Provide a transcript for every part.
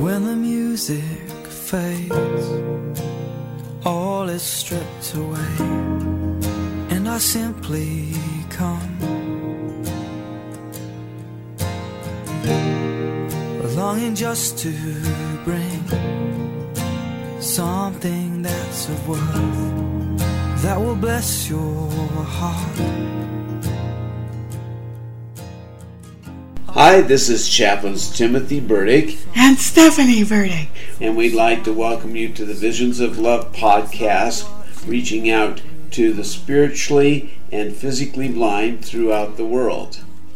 When the music fades, all is stripped away, and I simply come, longing just to bring something that's of worth that will bless your heart. Hi, this is Chaplains Timothy Burdick and Stephanie Burdick, and we'd like to welcome you to the Visions of Love podcast, reaching out to the spiritually and physically blind throughout the world.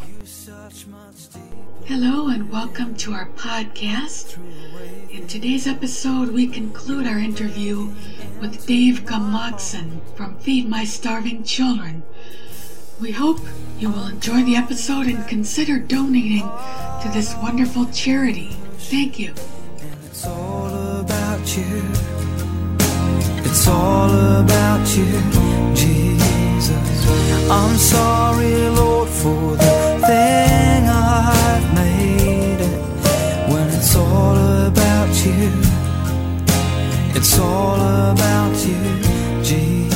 Hello and welcome to our podcast. In today's episode, we conclude our interview with Dave Gumlachsen from Feed My Starving Children. We hope you will enjoy the episode and consider donating to this wonderful charity. Thank you. It's all about you. It's all about you, Jesus. I'm sorry, Lord, for the thing I've made it. When it's all about you, it's all about you, Jesus.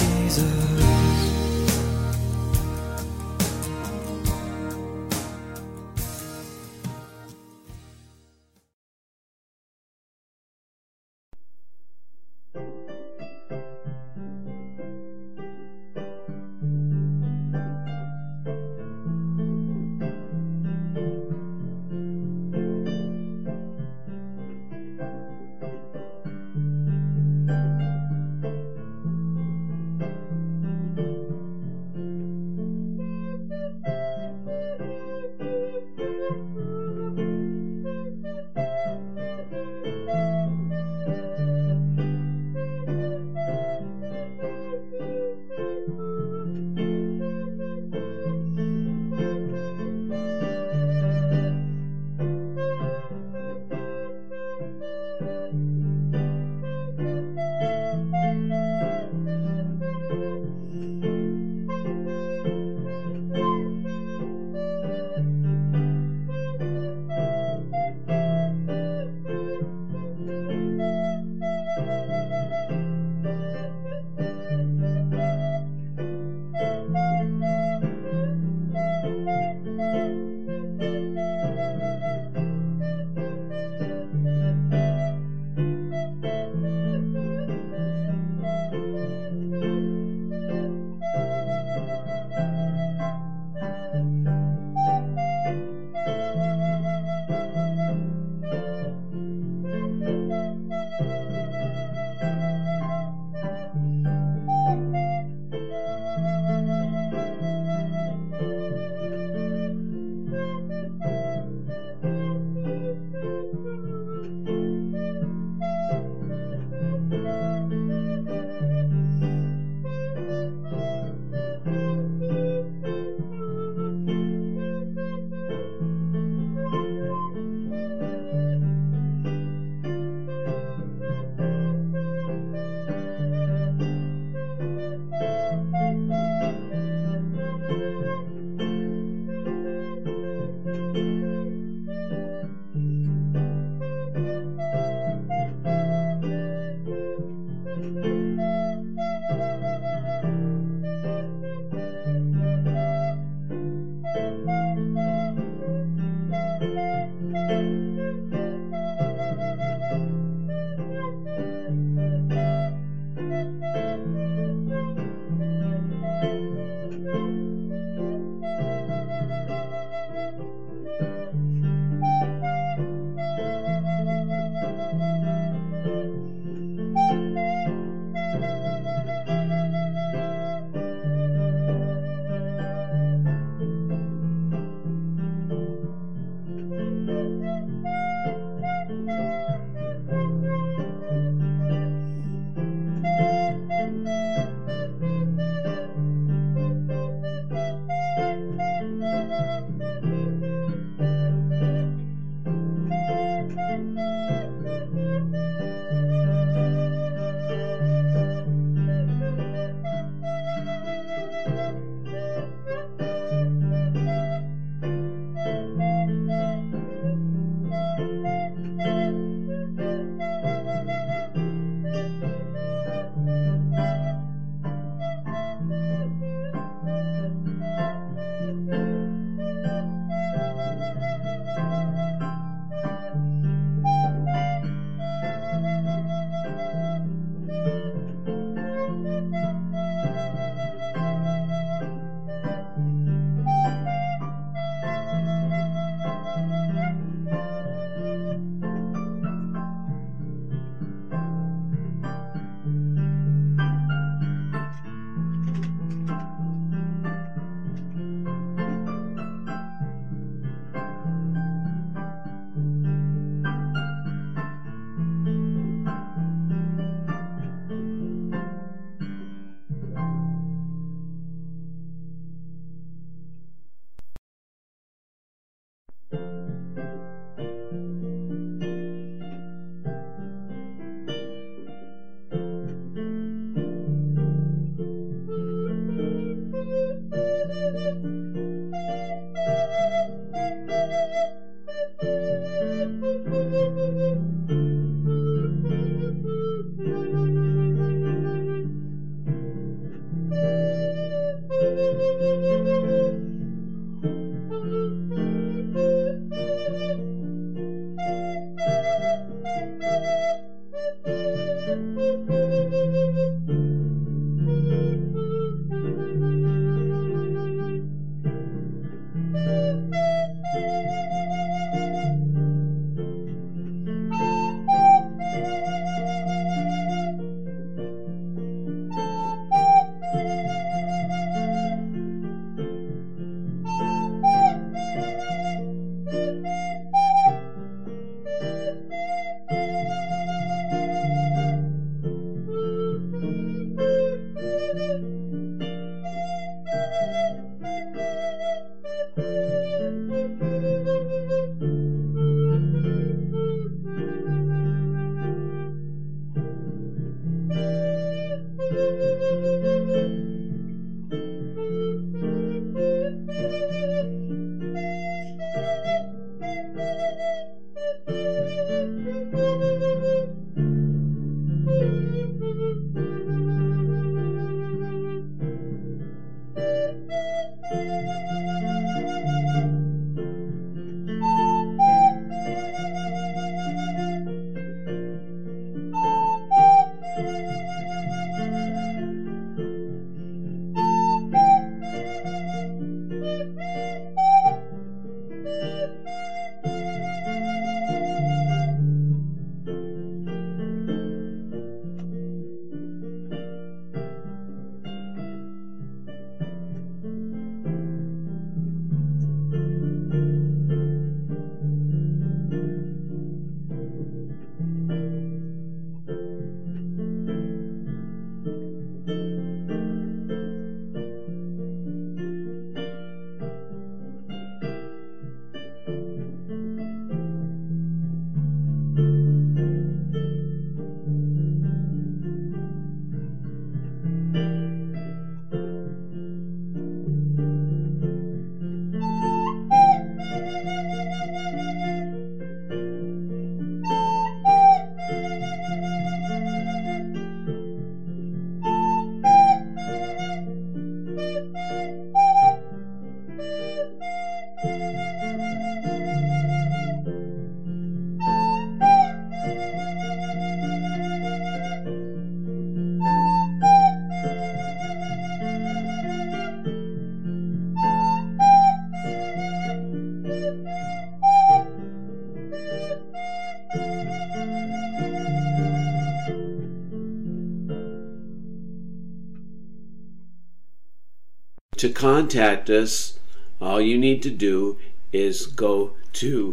To contact us, all you need to do is go to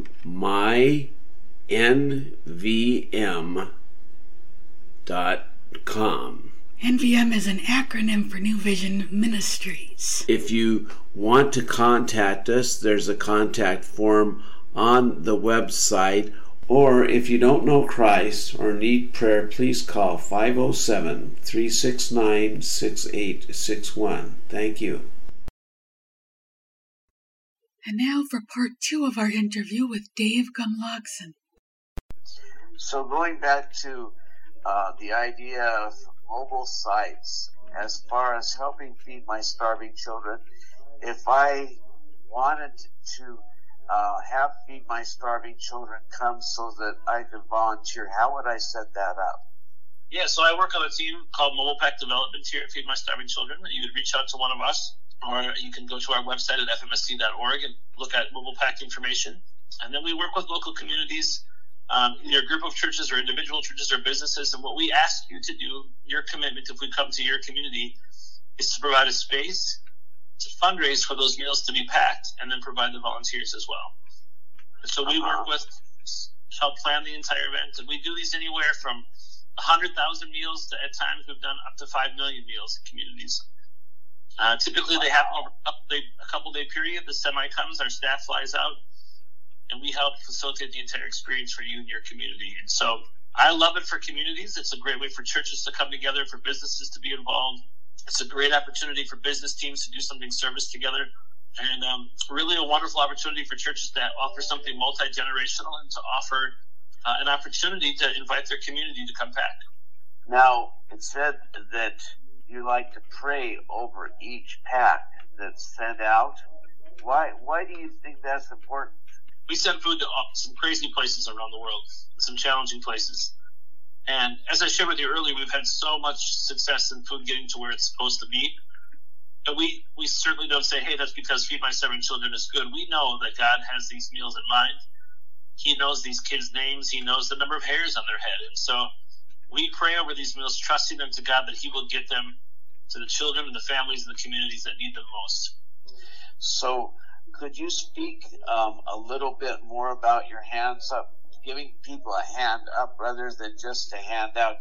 mynvm.com. NVM is an acronym for New Vision Ministries. If you want to contact us, there's a contact form on the website, or if you don't know Christ or need prayer, please call 507-369-6861. Thank you. And now for part 2 of our interview with Dave Gumlachsen. So going back to the idea of mobile sites, as far as helping feed my starving children, if I wanted to have Feed My Starving Children come so that I could volunteer, how would I set that up? Yeah, so I work on a team called Mobile Pack Development here at Feed My Starving Children. You would reach out to one of us, or you can go to our website at fmsc.org and look at Mobile Pack information. And then we work with local communities, either a group of churches or individual churches or businesses. And what we ask you to do, your commitment if we come to your community, is to provide a space to fundraise for those meals to be packed and then provide the volunteers as well. And so we work with help plan the entire event, and we do these anywhere from 100,000 meals to at times we've done up to 5 million meals in communities. Typically they happen over a couple day period. The semi comes, our staff flies out, and we help facilitate the entire experience for you and your community. And so I love it for communities. It's a great way for churches to come together, for businesses to be involved. It's a great opportunity for business teams to do something service together, and really a wonderful opportunity for churches to offer something multi-generational and to offer an opportunity to invite their community to come back. Now, it said that you like to pray over each pack that's sent out. Why do you think that's important? We send food to some crazy places around the world, some challenging places. And as I shared with you earlier, we've had so much success in food getting to where it's supposed to be. But we certainly don't say, hey, that's because Feed My Starving Children is good. We know that God has these meals in mind. He knows these kids' names. He knows the number of hairs on their head. And so we pray over these meals, trusting them to God that He will get them to the children and the families and the communities that need them most. So could you speak a little bit more about your hands up, giving people a hand up rather than just a handout?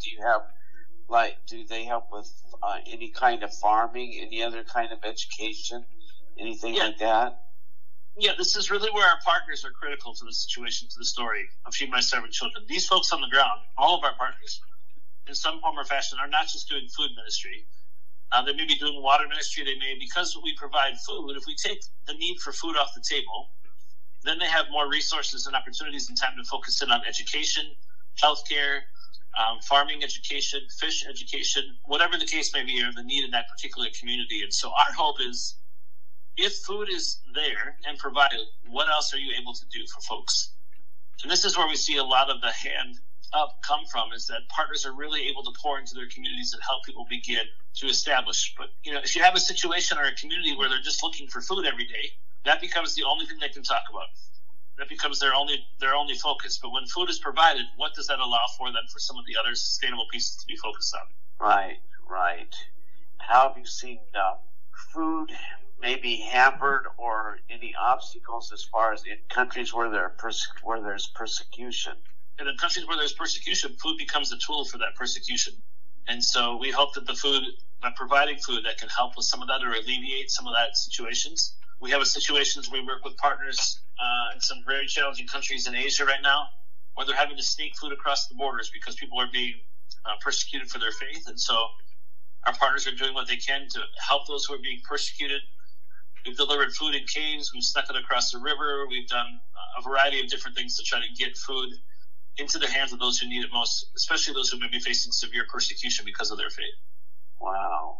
Do they help with any kind of farming, any other kind of education, anything like that? Yeah, this is really where our partners are critical to the situation, to the story of Feed My Starving Children. These folks on the ground, all of our partners, in some form or fashion, are not just doing food ministry. They may be doing water ministry. They may, because we provide food, if we take the need for food off the table, then they have more resources and opportunities and time to focus in on education, healthcare, farming education, fish education, whatever the case may be, or the need in that particular community. And so our hope is, if food is there and provided, what else are you able to do for folks? And this is where we see a lot of the hand up come from, is that partners are really able to pour into their communities and help people begin to establish. But, if you have a situation or a community where they're just looking for food every day, that becomes the only thing they can talk about. That becomes their only focus. But when food is provided, what does that allow for them for some of the other sustainable pieces to be focused on? Right. How have you seen food maybe hampered, or any obstacles as far as in countries where there's persecution? And in countries where there's persecution, food becomes a tool for that persecution. And so we hope that by providing food, that can help with some of that or alleviate some of that situations. We have situations where we work with partners in some very challenging countries in Asia right now, where they're having to sneak food across the borders because people are being persecuted for their faith. And so our partners are doing what they can to help those who are being persecuted. We've delivered food in caves. We've snuck it across the river. We've done a variety of different things to try to get food into the hands of those who need it most, especially those who may be facing severe persecution because of their faith. Wow.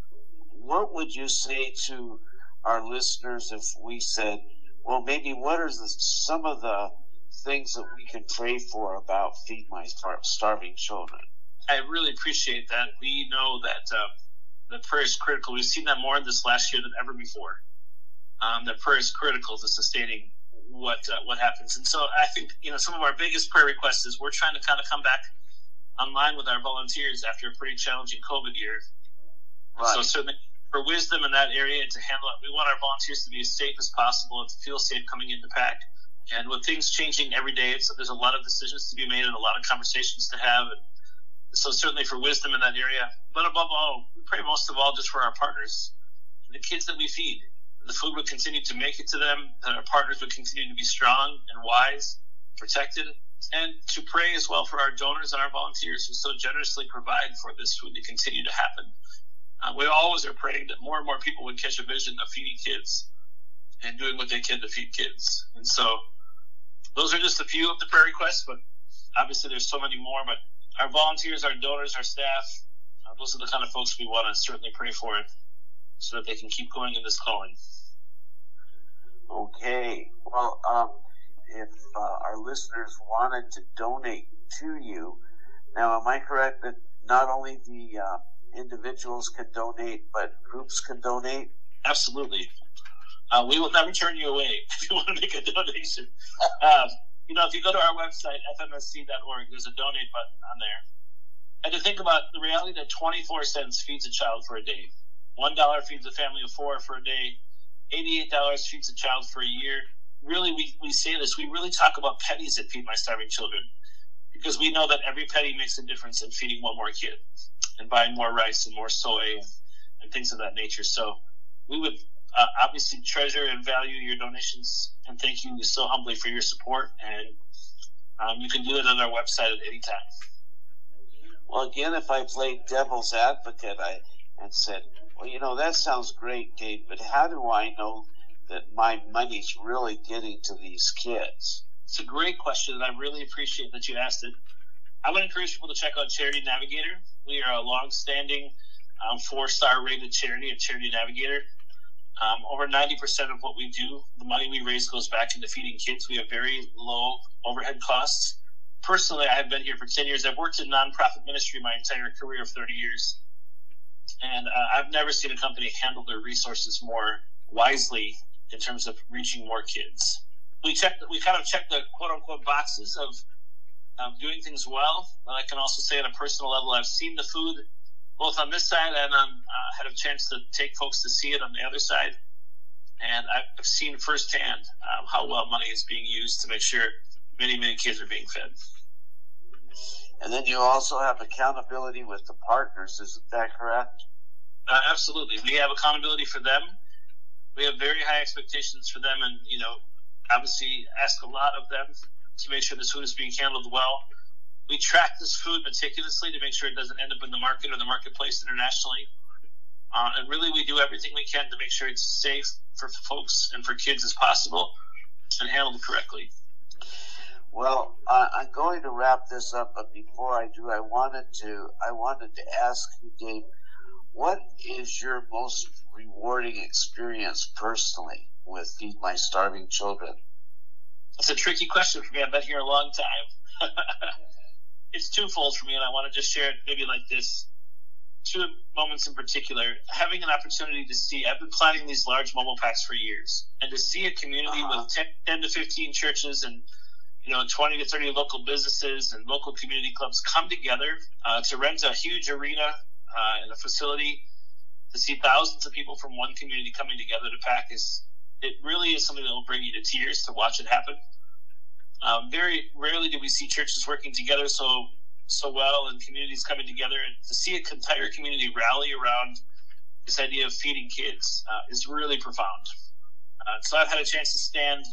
What would you say to our listeners if we said, well, maybe what are some of the things that we can pray for about Feed My Starving Children? I really appreciate that. We know that the prayer is critical. We've seen that more in this last year than ever before. That prayer is critical to sustaining what happens. And so I think, some of our biggest prayer requests is we're trying to kind of come back online with our volunteers after a pretty challenging COVID year. Right. So certainly for wisdom in that area to handle it, we want our volunteers to be as safe as possible and to feel safe coming into PAC. And with things changing every day, there's a lot of decisions to be made and a lot of conversations to have. And so certainly for wisdom in that area. But above all, we pray most of all just for our partners, the kids that we feed. The food would continue to make it to them, that our partners would continue to be strong and wise, protected, and to pray as well for our donors and our volunteers who so generously provide for this food to continue to happen. We always are praying that more and more people would catch a vision of feeding kids and doing what they can to feed kids. And so those are just a few of the prayer requests, but obviously there's so many more. But our volunteers, our donors, our staff, those are the kind of folks we want to certainly pray for so that they can keep going in this calling. Okay. Well, if our listeners wanted to donate to you, now am I correct that not only the individuals can donate, but groups can donate? Absolutely. We will never turn you away if you want to make a donation. If you go to our website, fmsc.org, there's a donate button on there. And to think about the reality that 24 cents feeds a child for a day. $1 feeds a family of 4 for a day. $88 feeds a child for a year. Really, we say this. We really talk about pennies at Feed My Starving Children because we know that every penny makes a difference in feeding one more kid and buying more rice and more soy and things of that nature. So we would obviously treasure and value your donations and thank you so humbly for your support. And you can do it on our website at any time. Well, again, if I played devil's advocate and said, well, that sounds great, Dave, but how do I know that my money's really getting to these kids? It's a great question, and I really appreciate that you asked it. I would encourage people to check out Charity Navigator. We are a long-standing 4-star rated charity at Charity Navigator. Over 90% of what we do, the money we raise goes back into feeding kids. We have very low overhead costs. Personally, I have been here for 10 years. I've worked in nonprofit ministry my entire career of 30 years. And I've never seen a company handle their resources more wisely in terms of reaching more kids. We kind of check the quote-unquote boxes of doing things well. But I can also say on a personal level, I've seen the food both on this side and had a chance to take folks to see it on the other side. And I've seen firsthand how well money is being used to make sure many, many kids are being fed. And then you also have accountability with the partners, isn't that correct? Absolutely. We have accountability for them. We have very high expectations for them and, obviously ask a lot of them to make sure this food is being handled well. We track this food meticulously to make sure it doesn't end up in the market or the marketplace internationally. And really we do everything we can to make sure it's as safe for folks and for kids as possible. and handled correctly. Well, I'm going to wrap this up, but before I do, I wanted to ask you, Dave, what is your most rewarding experience personally with Feed My Starving Children? That's a tricky question for me. I've been here a long time. It's twofold for me, and I want to just share it maybe like this. Two moments in particular. Having an opportunity to see, I've been planning these large mobile packs for years, and to see a community with 10 to 15 churches and 20 to 30 local businesses and local community clubs come together to rent a huge arena in a facility, to see thousands of people from one community coming together to pack it really is something that will bring you to tears to watch it happen. Very rarely do we see churches working together so well and communities coming together, and to see an entire community rally around this idea of feeding kids is really profound. So I've had a chance to stand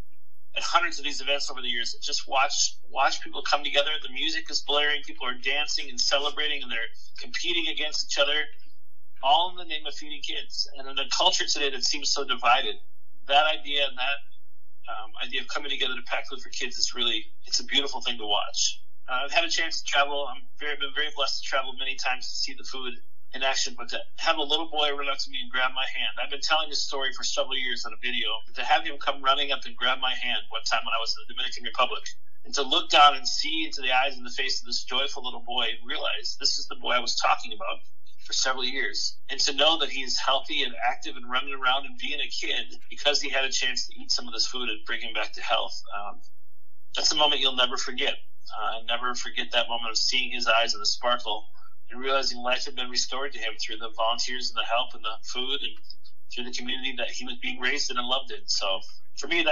at hundreds of these events over the years and just watch people come together. The music is blaring, people are dancing and celebrating, and they're competing against each other, all in the name of feeding kids. And in a culture today that seems so divided, that idea and that idea of coming together to pack food for kids it's a beautiful thing to watch. I've had a chance to travel. I've been very blessed to travel many times to see the food in action, but to have a little boy run up to me and grab my hand. I've been telling this story for several years on a video. To have him come running up and grab my hand one time when I was in the Dominican Republic, and to look down and see into the eyes and the face of this joyful little boy and realize this is the boy I was talking about for several years, and to know that he's healthy and active and running around and being a kid because he had a chance to eat some of this food and bring him back to health. That's a moment you'll never forget. Never forget that moment of seeing his eyes and the sparkle and realizing life had been restored to him through the volunteers and the help and the food and through the community that he was being raised in and loved in. So for me,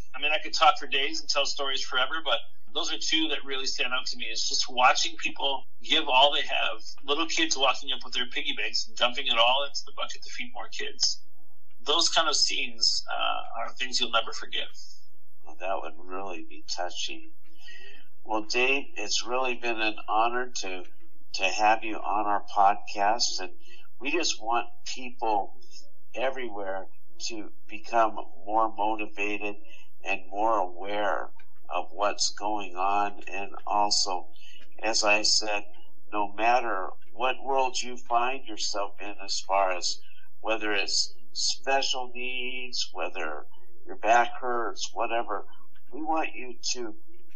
I could talk for days and tell stories forever, but those are two that really stand out to me. Is just watching people give all they have. Little kids walking up with their piggy banks and dumping it all into the bucket to feed more kids. Those kind of scenes are things you'll never forget. Well, that would really be touching. Well, Dave, it's really been an honor to have you on our podcast, and we just want people everywhere to become more motivated and more aware of what's going on. And also, as I said, no matter what world you find yourself in, as far as whether it's special needs, whether your back hurts, whatever, we want you to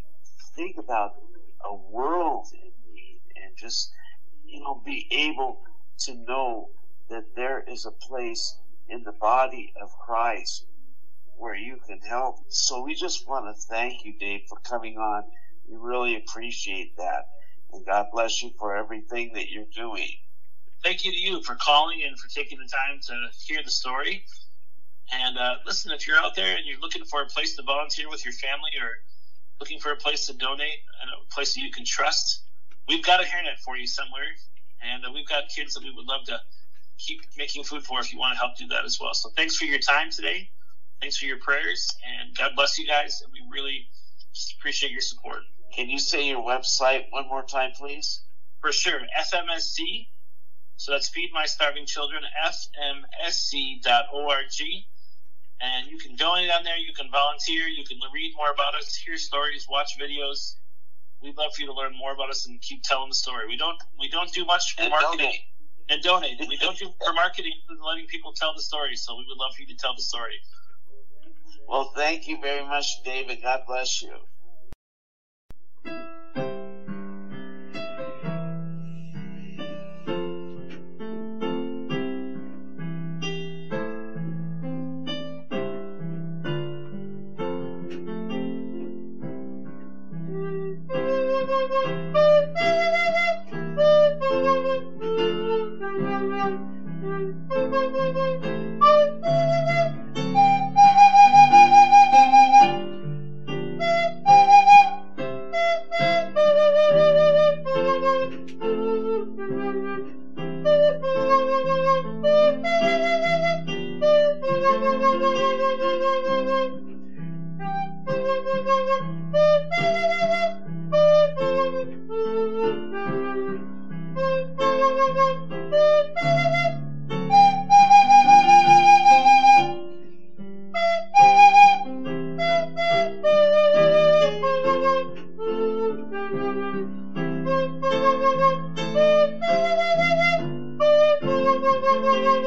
think about a world in need and just, be able to know that there is a place in the body of Christ where you can help. So we just want to thank you, Dave, for coming on. We really appreciate that. And God bless you for everything that you're doing. Thank you to you for calling and for taking the time to hear the story. And listen, if you're out there and you're looking for a place to volunteer with your family or looking for a place to donate and a place that you can trust, we've got a hairnet for you somewhere. And we've got kids that we would love to keep making food for if you want to help do that as well. So thanks for your time today. Thanks for your prayers. And God bless you guys. And we really just appreciate your support. Can you say your website one more time, please? For sure. FMSC. So that's Feed My Starving Children, FMSC.org. And you can donate on there. You can volunteer. You can read more about us, hear stories, watch videos. We'd love for you to learn more about us and keep telling the story. We don't do much for marketing. And donate. We don't do for marketing and letting people tell the story. So we would love for you to tell the story. Well, thank you very much, David. God bless you.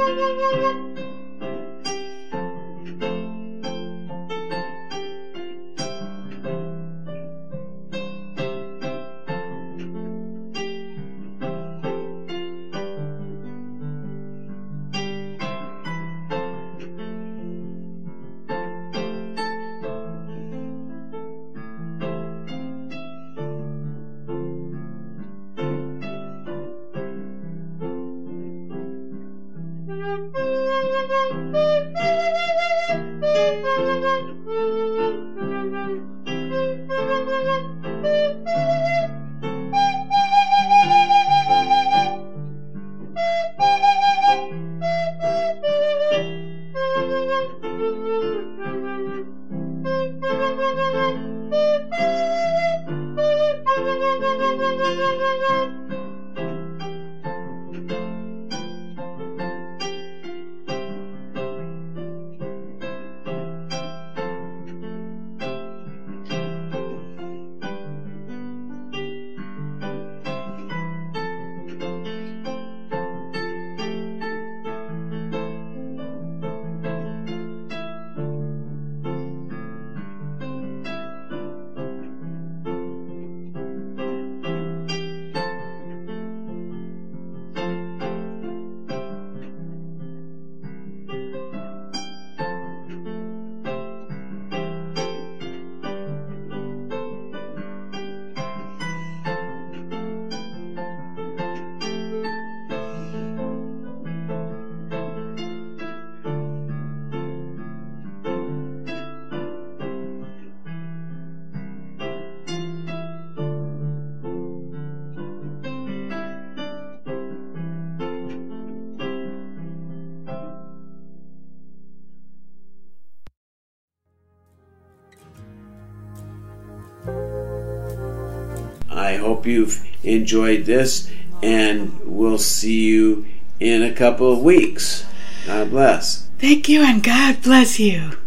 I hope you've enjoyed this, and we'll see you in a couple of weeks. God bless. Thank you, and God bless you.